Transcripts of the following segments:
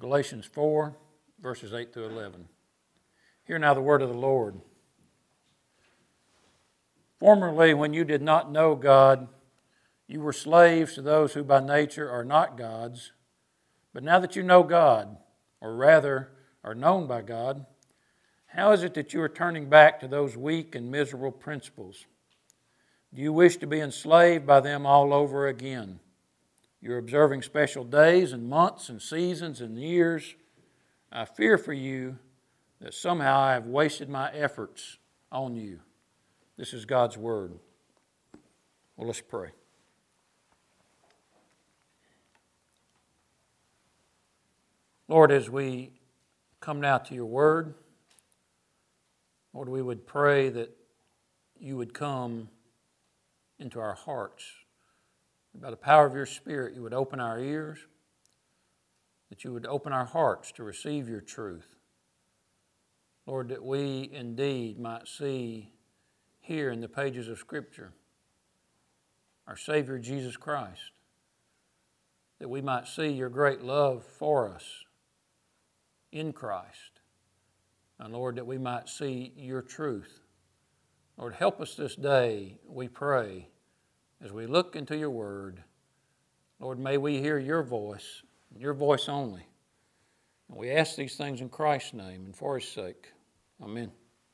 Galatians 4, verses 8 through 11. Hear now the word of the Lord. Formerly, when you did not know God, you were slaves to those who by nature are not gods. But now that you know God, or rather are known by God, how is it that you are turning back to those weak and miserable principles? Do you wish to be enslaved by them all over again? You're observing special days and months and seasons and years. I fear for you that somehow I have wasted my efforts on you. This is God's word. Well, let's pray. Lord, as we come now to your word, Lord, we would pray that you would come into our hearts. By the power of your Spirit, you would open our ears, that you would open our hearts to receive your truth. Lord, that we indeed might see here in the pages of Scripture our Savior Jesus Christ, that we might see your great love for us in Christ, and Lord, that we might see your truth. Lord, help us this day, we pray, as we look into your word. Lord, may we hear your voice only. And we ask these things in Christ's name and for his sake. Amen.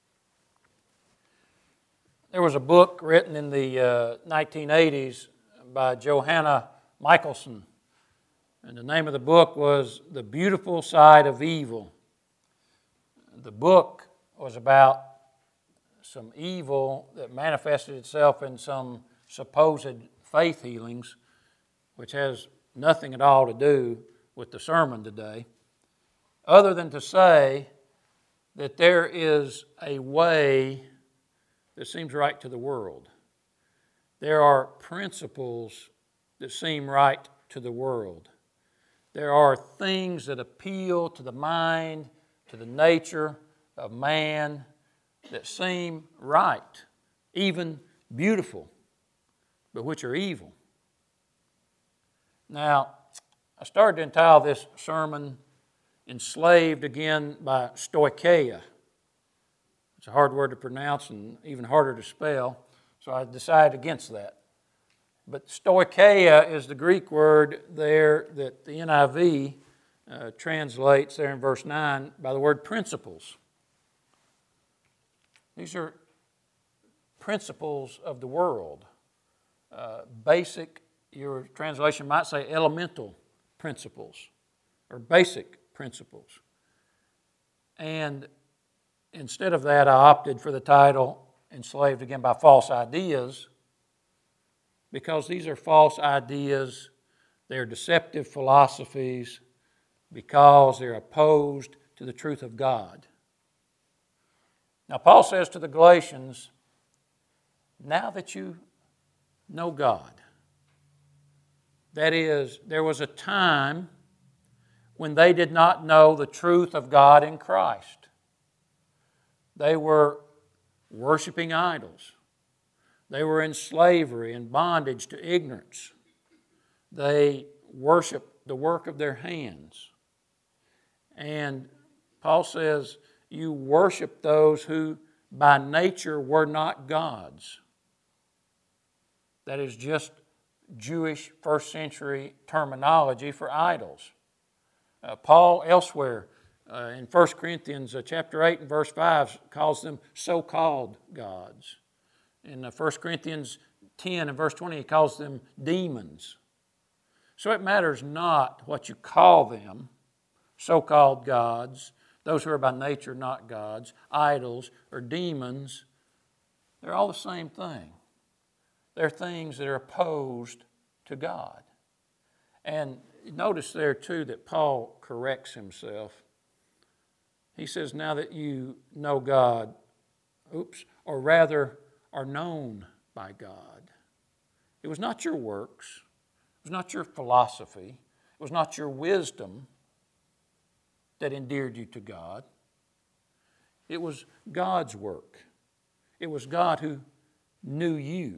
There was a book written in the 1980s by Johanna Michelson, and the name of the book was The Beautiful Side of Evil. The book was about some evil that manifested itself in some supposed faith healings, which has nothing at all to do with the sermon today, other than to say that there is a way that seems right to the world. There are principles that seem right to the world. There are things that appeal to the mind, to the nature of man, that seem right, even beautiful, but which are evil. Now, I started to entitle this sermon, Enslaved Again by Stoicheia. It's a hard word to pronounce and even harder to spell, so I decided against that. But Stoicheia is the Greek word there that the NIV translates there in verse 9 by the word principles. These are principles of the world. Basic, your translation might say elemental principles or basic principles. And instead of that, I opted for the title Enslaved Again by False Ideas, because these are false ideas, they're deceptive philosophies, because they're opposed to the truth of God. Now, Paul says to the Galatians, now that you know God, that is, there was a time when they did not know the truth of God in Christ. They were worshiping idols. They were in slavery and bondage to ignorance. They worshiped the work of their hands. And Paul says, you worship those who by nature were not gods. That is just Jewish first century terminology for idols. Paul elsewhere in 1 Corinthians chapter 8 and verse 5 calls them so-called gods. In 1 Corinthians 10 and verse 20 he calls them demons. So it matters not what you call them, so-called gods, those who are by nature not gods, idols, or demons. They're all the same thing. They're things that are opposed to God. And notice there too that Paul corrects himself. He says, now that you know God, or rather are known by God. It was not your works. It was not your philosophy. It was not your wisdom that endeared you to God. It was God's work. It was God who knew you.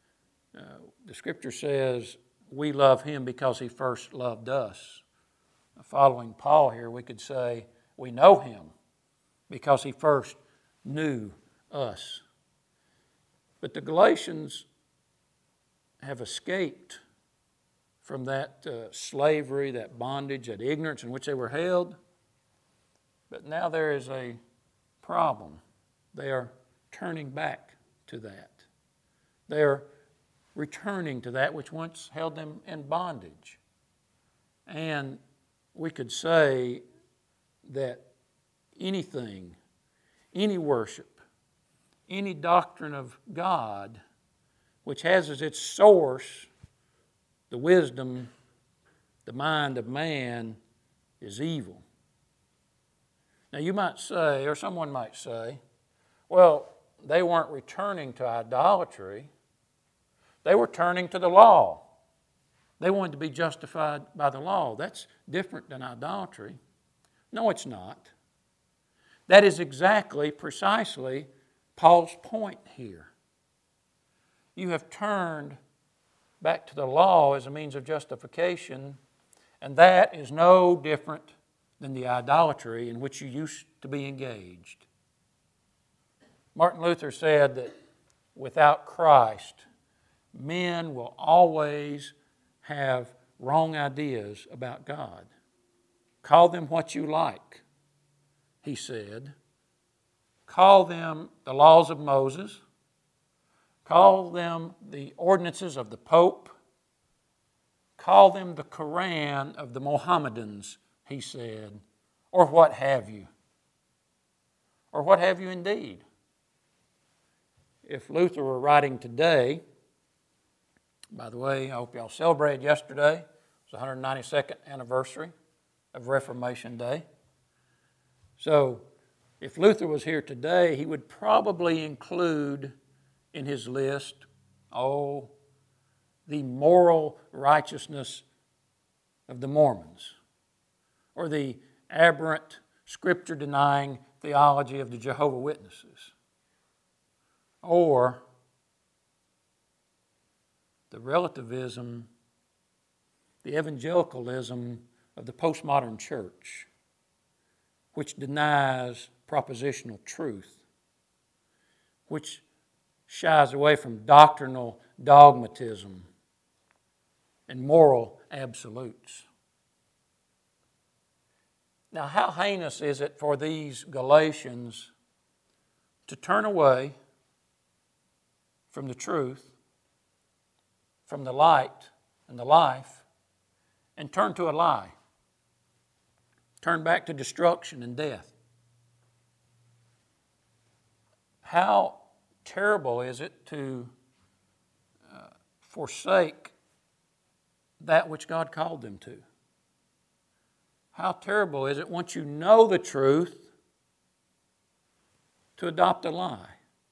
The Scripture says we love Him because He first loved us. following Paul here, we could say we know him because he first knew us. But the Galatians have escaped from that slavery, that bondage, that ignorance in which they were held. But now there is a problem. They are turning back to that. They are returning to that which once held them in bondage. And we could say that anything, any worship, any doctrine of God which has as its source the wisdom, the mind of man, is evil. Now you might say, or someone might say, well, they weren't returning to idolatry. They were turning to the law. They wanted to be justified by the law. That's different than idolatry. No, it's not. That is exactly, precisely Paul's point here. You have turned back to the law as a means of justification, and that is no different than the idolatry in which you used to be engaged. Martin Luther said that without Christ, men will always have wrong ideas about God. Call them what you like, he said. Call them the laws of Moses. Call them the ordinances of the Pope. Call them the Koran of the Mohammedans, he said, or what have you. Or what have you indeed. If Luther were writing today, by the way, I hope y'all celebrated yesterday. It was the 192nd anniversary of Reformation Day. So, if Luther was here today, he would probably include in his list, the moral righteousness of the Mormons, or the aberrant, scripture-denying theology of the Jehovah's Witnesses, or the relativism, the evangelicalism of the postmodern church, which denies propositional truth, which shies away from doctrinal dogmatism and moral absolutes. Now, how heinous is it for these Galatians to turn away from the truth, from the light and the life, and turn to a lie? Turn back to destruction and death. How terrible is it to forsake that which God called them to? How terrible is it once you know the truth to adopt a lie?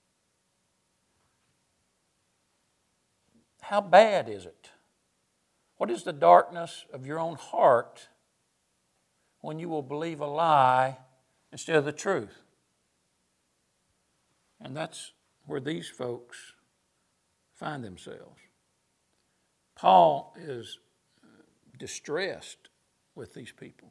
How bad is it? What is the darkness of your own heart when you will believe a lie instead of the truth? And that's where these folks find themselves. Paul is distressed with these people.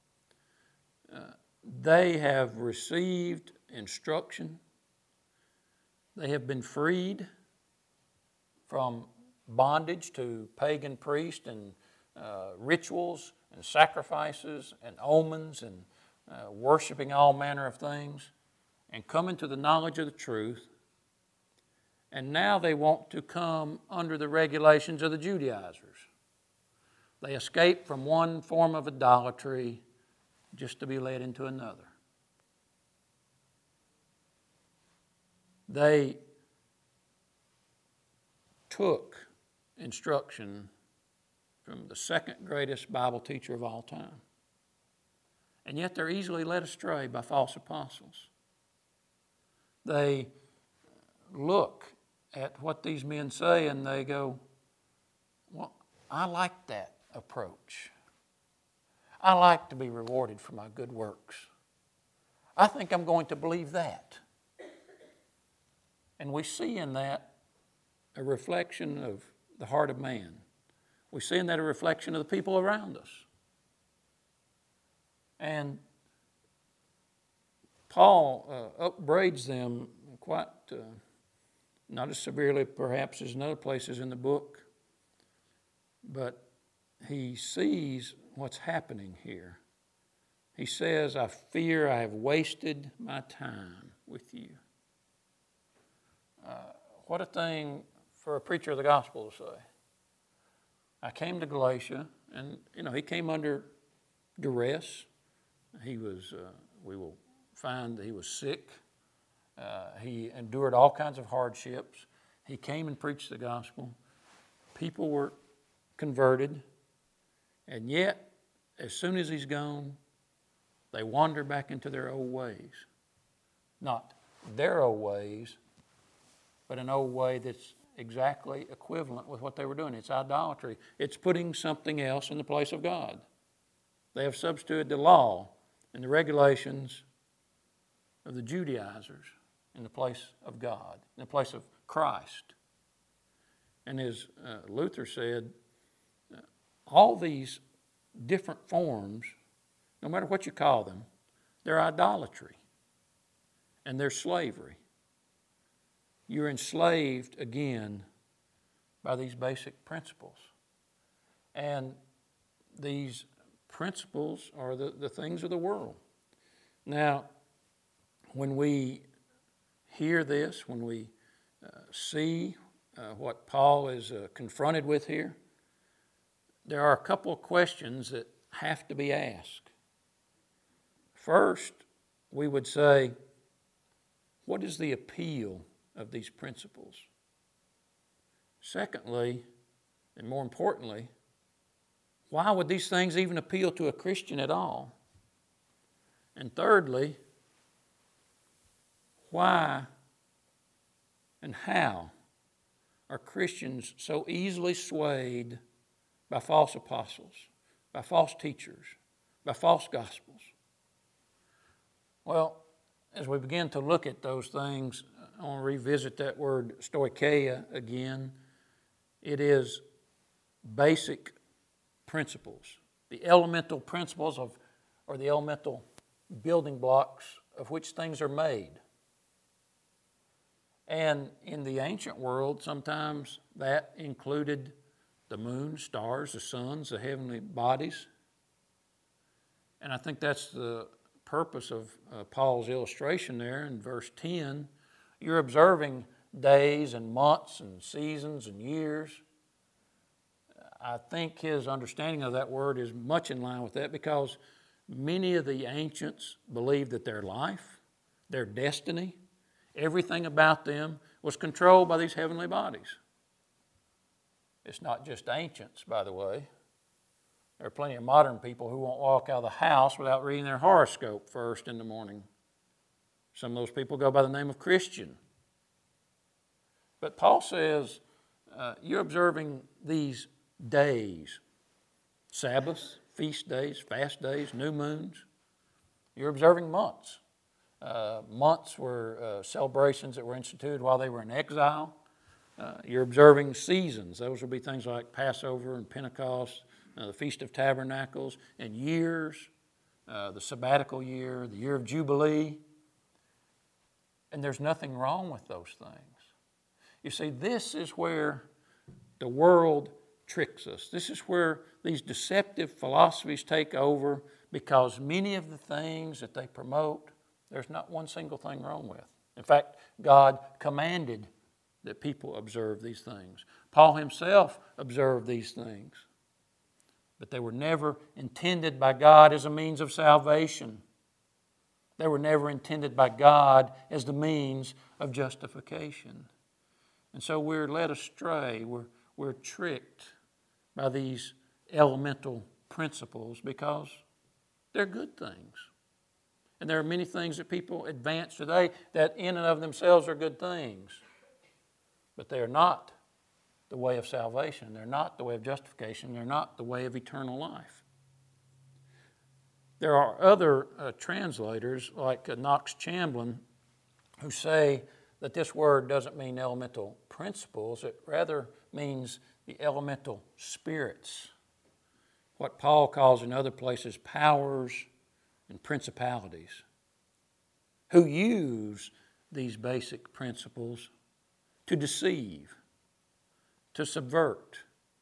They have received instruction. They have been freed from bondage to pagan priests and rituals and sacrifices and omens and worshiping all manner of things, and come into the knowledge of the truth. And now they want to come under the regulations of the Judaizers. They escape from one form of idolatry just to be led into another. They took instruction from the second greatest Bible teacher of all time. And yet they're easily led astray by false apostles. They look at what these men say and they go, well, I like that approach. I like to be rewarded for my good works. I think I'm going to believe that. And we see in that a reflection of the heart of man. We see in that a reflection of the people around us. And Paul upbraids them quite, not as severely perhaps as in other places in the book, but he sees what's happening here. He says, I fear I have wasted my time with you. What a thing for a preacher of the gospel to say. I came to Galatia, and he came under duress. He was, we will find that he was sick. He endured all kinds of hardships. He came and preached the gospel. People were converted. And yet, as soon as he's gone, they wander back into their old ways. Not their old ways, but an old way that's exactly equivalent with what they were doing. It's idolatry. It's putting something else in the place of God. They have substituted the law and the regulations of the Judaizers in the place of God, in the place of Christ. And as Luther said, all these different forms, no matter what you call them, they're idolatry and they're slavery. You're enslaved again by these basic principles. And these principles are the things of the world. Now, when we hear this, when we see what Paul is confronted with here, there are a couple of questions that have to be asked. First, we would say, what is the appeal of these principles? Secondly, and more importantly, why would these things even appeal to a Christian at all? And thirdly, why and how are Christians so easily swayed by false apostles, by false teachers, by false gospels? Well, as we begin to look at those things, I want to revisit that word stoicheia again. It is basic principles, the elemental principles of, or the elemental building blocks of which things are made. And in the ancient world, sometimes that included the moon, stars, the suns, the heavenly bodies. And I think that's the purpose of Paul's illustration there in verse 10. You're observing days and months and seasons and years. I think his understanding of that word is much in line with that, because many of the ancients believed that their life, their destiny, everything about them was controlled by these heavenly bodies. It's not just ancients, by the way. There are plenty of modern people who won't walk out of the house without reading their horoscope first in the morning. Some of those people go by the name of Christian. But Paul says, you're observing these days, Sabbaths, feast days, fast days, new moons. You're observing months. Months were celebrations that were instituted while they were in exile. You're observing seasons. Those would be things like Passover and Pentecost, the Feast of Tabernacles, and years, the sabbatical year, the year of Jubilee. And there's nothing wrong with those things. You see, this is where the world tricks us. This is where these deceptive philosophies take over, because many of the things that they promote, there's not one single thing wrong with. In fact, God commanded that people observe these things. Paul himself observed these things. But they were never intended by God as a means of salvation. They were never intended by God as the means of justification. And so we're led astray. We're tricked by these elemental principles because they're good things. And there are many things that people advance today that in and of themselves are good things. But they are not the way of salvation. They're not the way of justification. They're not the way of eternal life. There are other translators like Knox Chamberlain who say that this word doesn't mean elemental principles. It rather means the elemental spirits. What Paul calls in other places powers and principalities who use these basic principles to deceive, to subvert,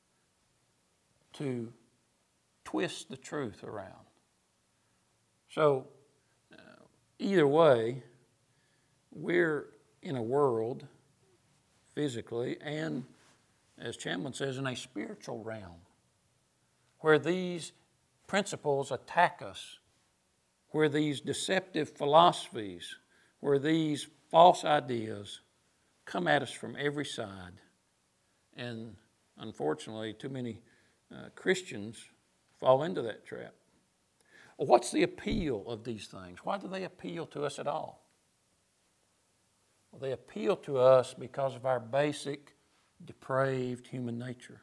to twist the truth around. So, either way, we're in a world, physically, and as Champlin says, in a spiritual realm, where these principles attack us, where these deceptive philosophies, where these false ideas come at us from every side. And unfortunately, too many Christians fall into that trap. What's the appeal of these things? Why do they appeal to us at all? Well, they appeal to us because of our basic, depraved human nature.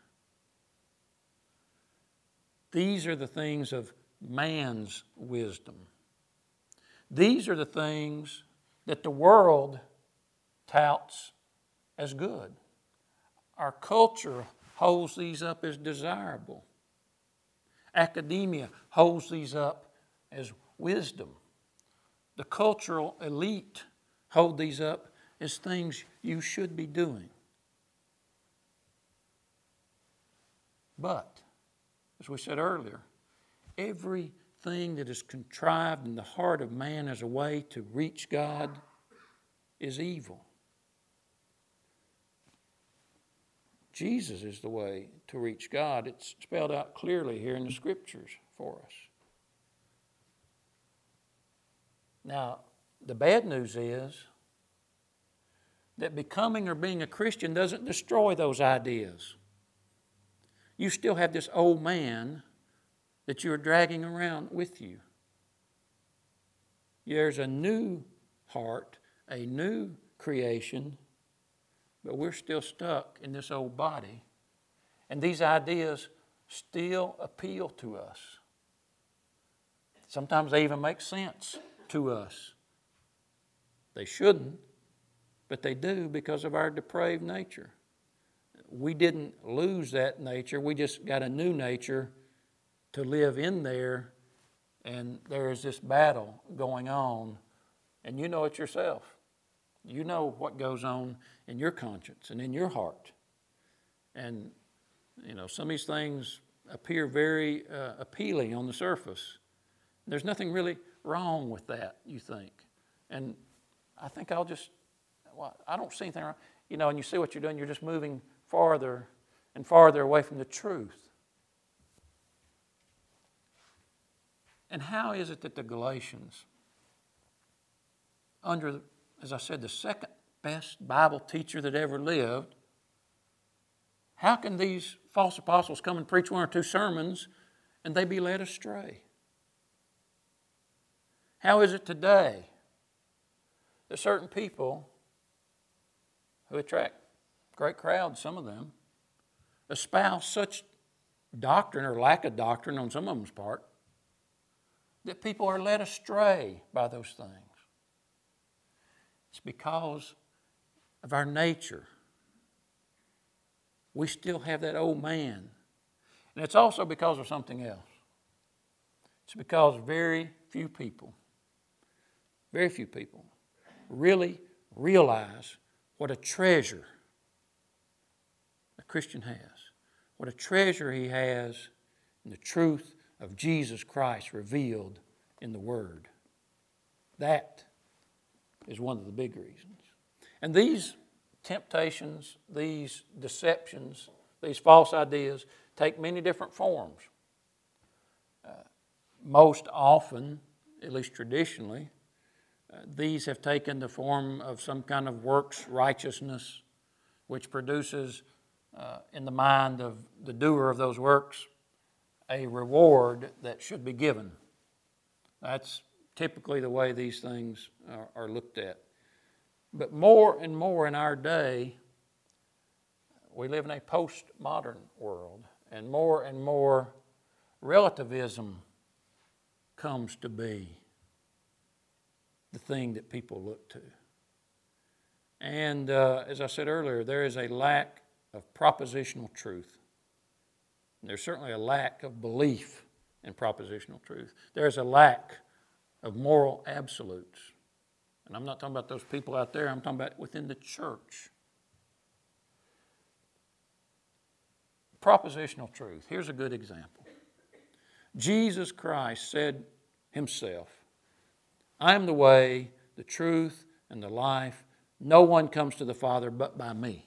These are the things of man's wisdom. These are the things that the world touts as good. Our culture holds these up as desirable. Academia holds these up as wisdom. The cultural elite hold these up as things you should be doing. But, as we said earlier, everything that is contrived in the heart of man as a way to reach God is evil. Jesus is the way to reach God. It's spelled out clearly here in the Scriptures for us. Now, the bad news is that becoming or being a Christian doesn't destroy those ideas. You still have this old man that you're dragging around with you. There's a new heart, a new creation, but we're still stuck in this old body. And these ideas still appeal to us. Sometimes they even make sense to us. They shouldn't, but they do because of our depraved nature. We didn't lose that nature. We just got a new nature to live in there, and there is this battle going on, and you know it yourself. You know what goes on in your conscience and in your heart. And, some of these things appear very appealing on the surface. There's nothing really wrong with that, you think. And I think I don't see anything wrong. And you see what you're doing, you're just moving farther and farther away from the truth. And how is it that the Galatians, under, as I said, the second best Bible teacher that ever lived, how can these false apostles come and preach one or two sermons and they be led astray? How is it today that certain people who attract great crowds, some of them, espouse such doctrine or lack of doctrine on some of them's part, that people are led astray by those things? It's because of our nature. We still have that old man. And it's also because of something else. It's because very few people really realize what a treasure a Christian has. What a treasure he has in the truth of Jesus Christ revealed in the Word. That is one of the big reasons. And these temptations, these deceptions, these false ideas take many different forms. Most often, at least traditionally, these have taken the form of some kind of works righteousness, which produces in the mind of the doer of those works a reward that should be given. That's typically the way these things are looked at. But more and more in our day, we live in a postmodern world, and more relativism comes to be the thing that people look to. And as I said earlier, there is a lack of propositional truth. There's certainly a lack of belief in propositional truth. There's a lack of moral absolutes. And I'm not talking about those people out there, I'm talking about within the church. Propositional truth. Here's a good example. Jesus Christ said himself, I am the way, the truth, and the life. No one comes to the Father but by me.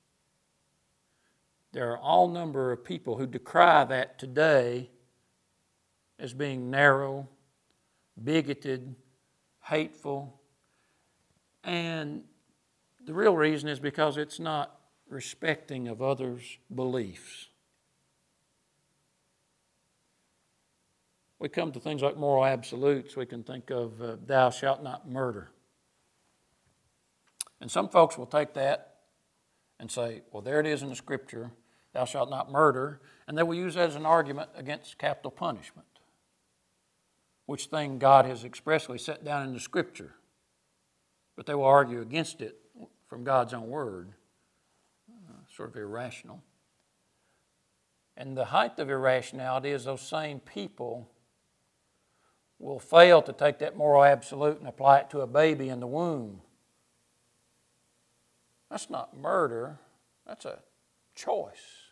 There are all number of people who decry that today as being narrow, bigoted, hateful, and the real reason is because it's not respecting of others' beliefs. We come to things like moral absolutes. We can think of thou shalt not murder. And some folks will take that and say, well, there it is in the Scripture, thou shalt not murder, and they will use that as an argument against capital punishment, which thing God has expressly set down in the Scripture. But they will argue against it from God's own word. Sort of irrational. And the height of irrationality is those same people will fail to take that moral absolute and apply it to a baby in the womb. That's not murder, that's a choice.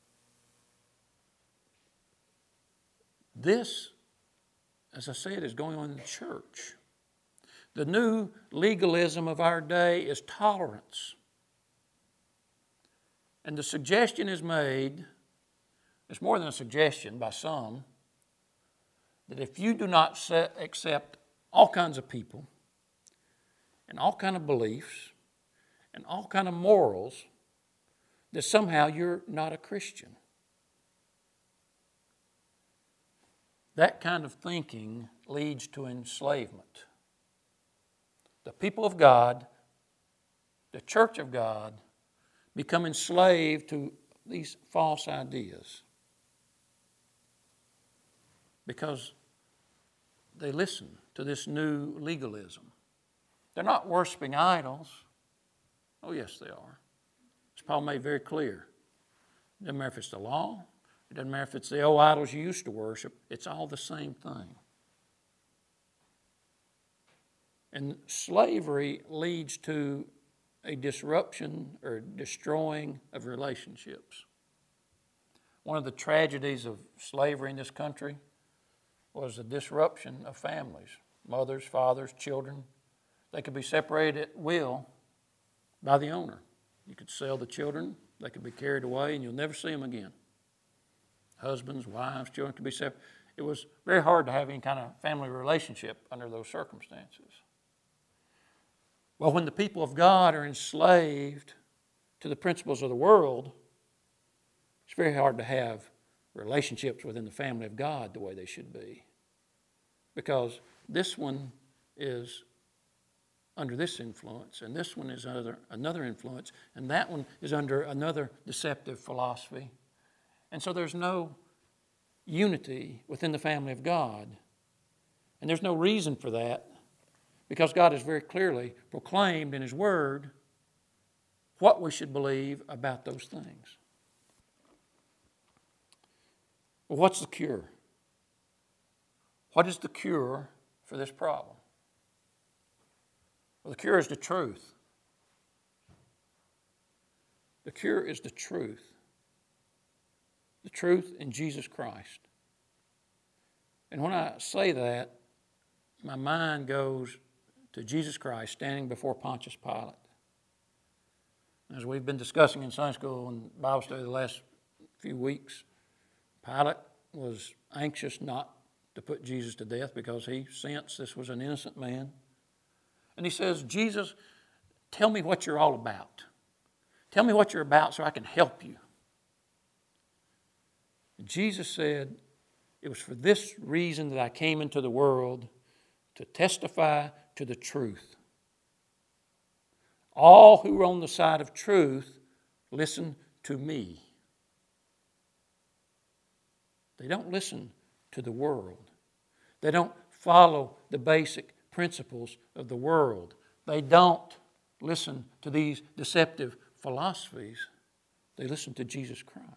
This, as I said, is going on in the church. The new legalism of our day is tolerance. And the suggestion is made, it's more than a suggestion by some, that if you do not accept all kinds of people and all kinds of beliefs and all kinds of morals, that somehow you're not a Christian. That kind of thinking leads to enslavement. The people of God, the church of God, become enslaved to these false ideas because they listen to this new legalism. They're not worshiping idols. Oh, yes, they are. As Paul made very clear. It doesn't matter if it's the law. It doesn't matter if it's the old idols you used to worship. It's all the same thing. And slavery leads to a disruption or destroying of relationships. One of the tragedies of slavery in this country was the disruption of families. Mothers, fathers, children. They could be separated at will by the owner. You could sell the children, they could be carried away, and you'll never see them again. Husbands, wives, children could be separated. It was very hard to have any kind of family relationship under those circumstances. Well, when the people of God are enslaved to the principles of the world, it's very hard to have relationships within the family of God the way they should be. Because this one is under this influence, and this one is under another influence, and that one is under another deceptive philosophy. And so there's no unity within the family of God. And there's no reason for that, because God has very clearly proclaimed in His Word what we should believe about those things. Well, what's the cure? What is the cure for this problem? Well, the cure is the truth. The cure is the truth. The truth in Jesus Christ. And when I say that, my mind goes to Jesus Christ standing before Pontius Pilate. As we've been discussing in Sunday school and Bible study the last few weeks, Pilate was anxious not to put Jesus to death because he sensed this was an innocent man. And he says, Jesus, tell me what you're all about. Tell me what you're about so I can help you. And Jesus said, it was for this reason that I came into the world, to testify to the truth. All who are on the side of truth listen to me. They don't listen to the world. They don't follow the basic principles of the world. They don't listen to these deceptive philosophies. They listen to Jesus Christ.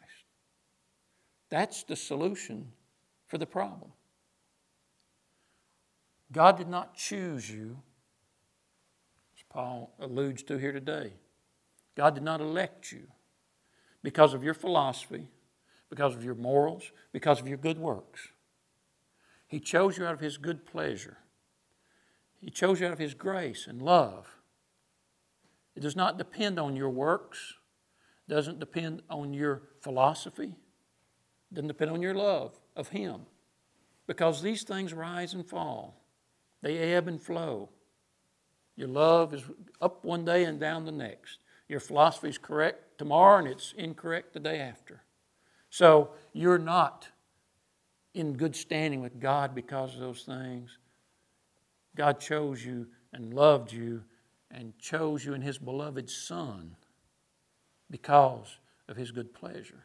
That's the solution for the problem. God did not choose you, as Paul alludes to here today. God did not elect you because of your philosophy, because of your morals, because of your good works. He chose you out of His good pleasure. He chose you out of His grace and love. It does not depend on your works. It doesn't depend on your philosophy. It doesn't depend on your love of Him. Because these things rise and fall. They ebb and flow. Your love is up one day and down the next. Your philosophy is correct tomorrow and it's incorrect the day after. So you're not in good standing with God because of those things. God chose you and loved you and chose you in His beloved Son because of His good pleasure.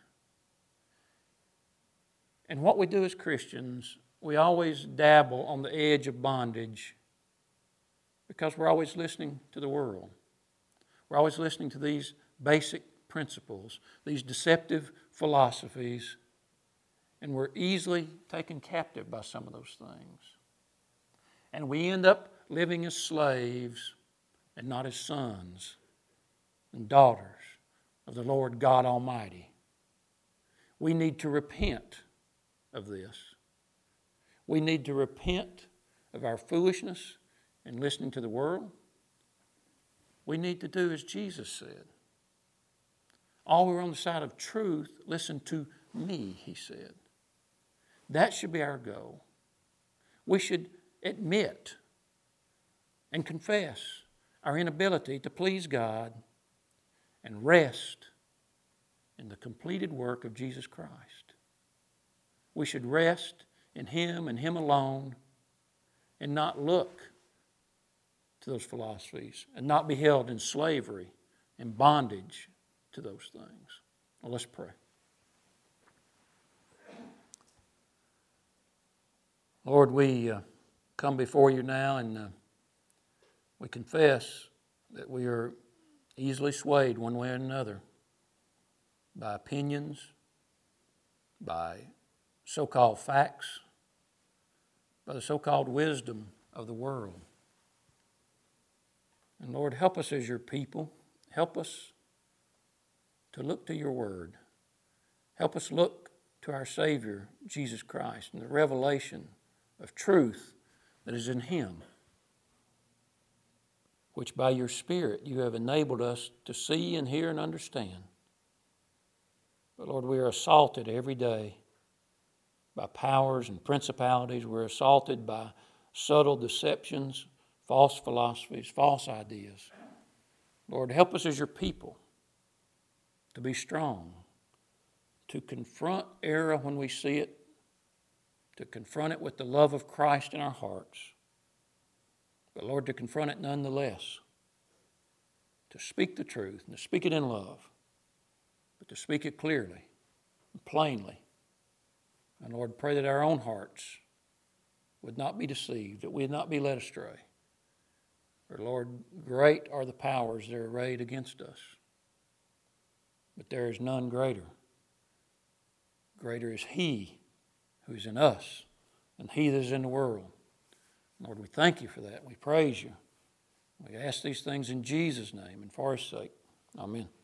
And what we do as Christians, we always dabble on the edge of bondage because we're always listening to the world. We're always listening to these basic principles, these deceptive philosophies, and we're easily taken captive by some of those things. And we end up living as slaves and not as sons and daughters of the Lord God Almighty. We need to repent of this. We need to repent of our foolishness and listening to the world. We need to do as Jesus said. All who are on the side of truth, listen to me, He said. That should be our goal. We should admit and confess our inability to please God and rest in the completed work of Jesus Christ. We should rest in Him and Him alone and not look to those philosophies and not be held in slavery and bondage to those things. Well, let's pray. Lord, we come before You now and we confess that we are easily swayed one way or another by opinions, by so-called facts, by the so-called wisdom of the world. And Lord, help us as Your people. Help us to look to Your Word. Help us look to our Savior, Jesus Christ, and the revelation of truth that is in Him, which by Your Spirit You have enabled us to see and hear and understand. But Lord, we are assaulted every day by powers and principalities. We're assaulted by subtle deceptions, false philosophies, false ideas. Lord, help us as Your people to be strong, to confront error when we see it, to confront it with the love of Christ in our hearts. But Lord, to confront it nonetheless, to speak the truth and to speak it in love, but to speak it clearly and plainly. And Lord, pray that our own hearts would not be deceived, that we would not be led astray. For Lord, great are the powers that are arrayed against us, but there is none greater. Greater is He who is in us than he that is in the world. Lord, we thank You for that. We praise You. We ask these things in Jesus' name and for His sake. Amen.